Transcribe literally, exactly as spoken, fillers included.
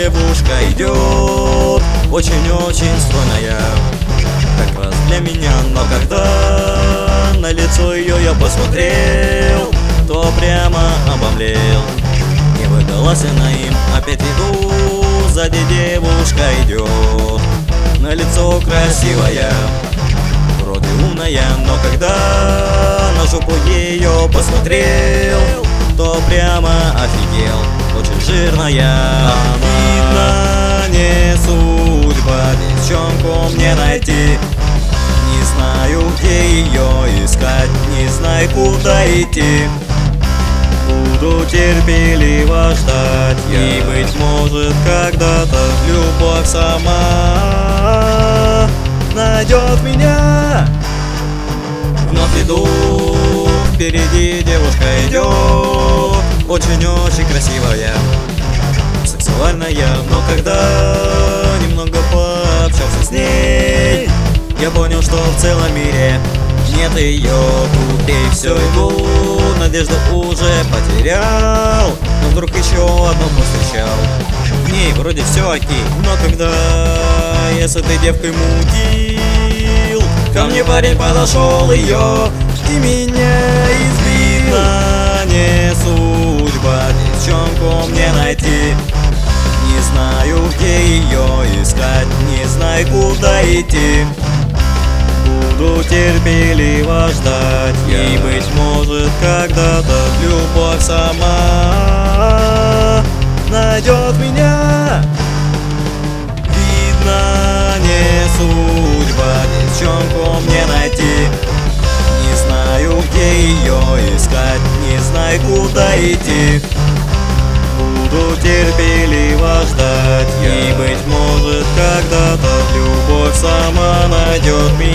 девушка идет, очень-очень стройная, как раз для меня. Но когда на лицо ее я посмотрел, то прямо обомлел. Не выдалась она им, опять иду, сзади девушка идет, на лицо красивая, вроде умная, но когда на жопу ее посмотрел, то прямо офигел. Очень жирная она, не судьба, девчонку мне найти. Не знаю, где ее искать, не знаю, куда идти. Буду терпеливо ждать я, и, быть может, когда-то любовь сама найдет меня. Вновь иду, впереди девушка идет, очень-очень красивая, сексуальная. Но когда немного пообщался с ней, я понял, что в целом мире нет ее. Тут и все, иду, надежду уже потерял, но вдруг еще одну повстречал. В ней вроде все окей, но когда я с этой девкой мутил, ко мне парень подошел ее и меня избил. Не судьба, девчонку мне найти. Не знаю, где ее искать, не знаю, куда идти. Буду терпеливо ждать я, и, быть может, когда-то любовь сама найдет меня. Видно, не судьба, девчонку мне найти. Не знаю, где ее искать, не знаю, куда идти. Буду терпеливо ждать я, и, быть может, когда-то любовь сама найдет меня.